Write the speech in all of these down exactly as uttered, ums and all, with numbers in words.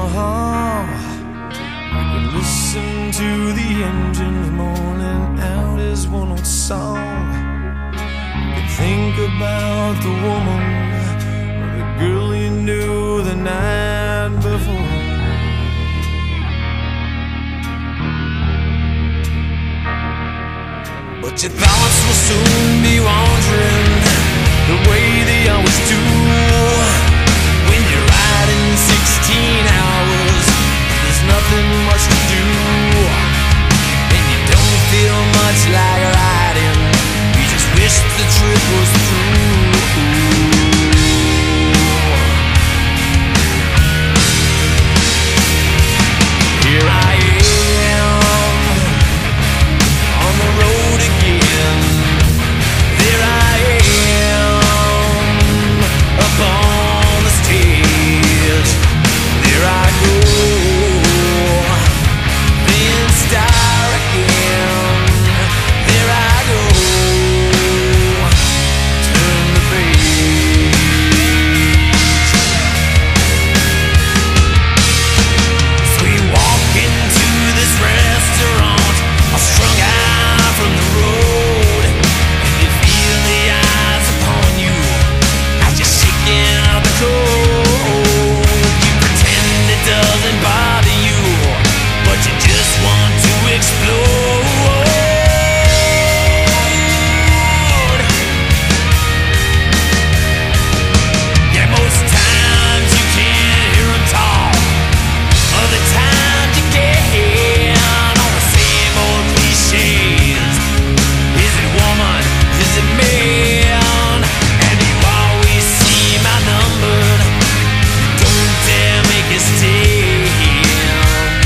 You can listen to the engines moaning out his one old song. You can think about the woman or the girl you knew the night before. But your thoughts will soon be wandering the way they always do. When you're riding sixteen hours, there's nothing much to do, and you don't feel much like riding. You just wish the trip was through. Here I am on the road again. There I am up on the stage. There I go, being star again. There I go, turn the page. So we walk into this restaurant, all strung out from the road, and you feel the eyes upon you as you're shaking out the cold. You pretend it doesn't bother you, but you just want to explode. Yeah, most times you can't hear 'em talk. Other times you get all the same old cliches. Is it woman? Is it man? And you always seem outnumbered. Don't dare make a stand.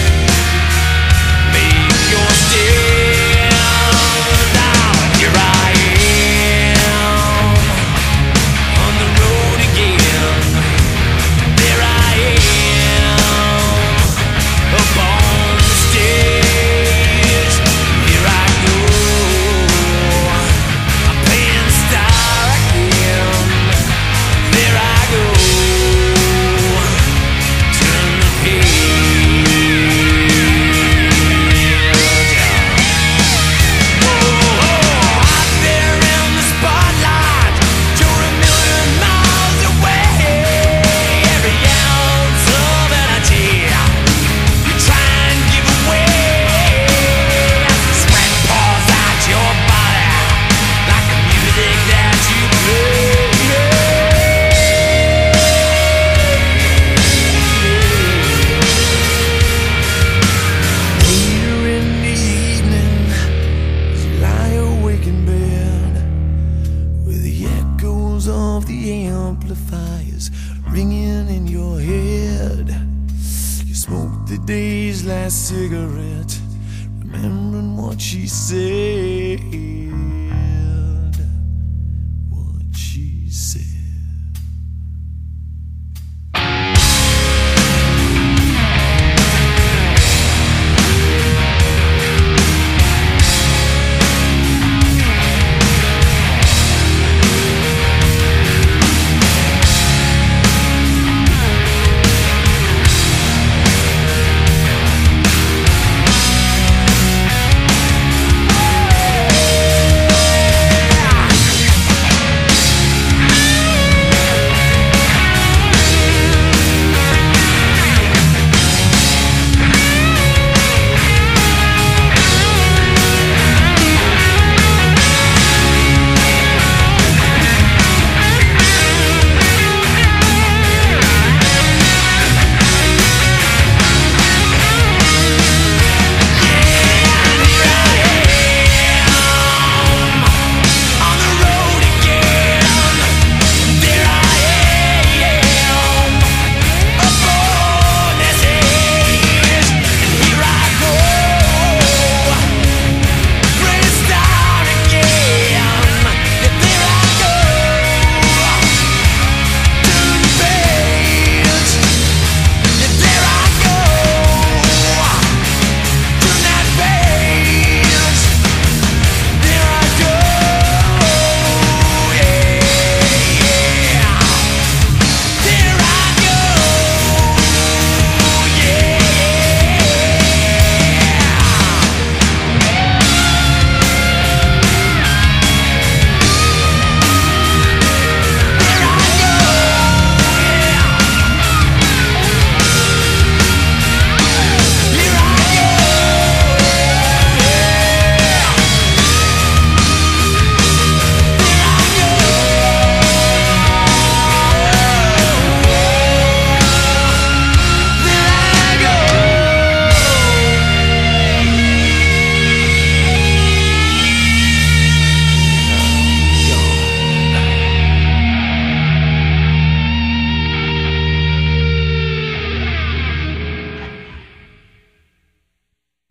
Make your stand. Now here I am on the road again. There I am up on the stage. Here I go, I'm playing star again. There I go, turn the page. Whoa, out there in the spotlight, you're a million miles away. Every ounce of energy you try and give away, as the sweat pours out your body like the music that you play. Later in the evening, as you lie awake in bed, with the echoes of the amplifiers ringing in your head, you smoke the day's last cigarette, remembering what she said. What she said.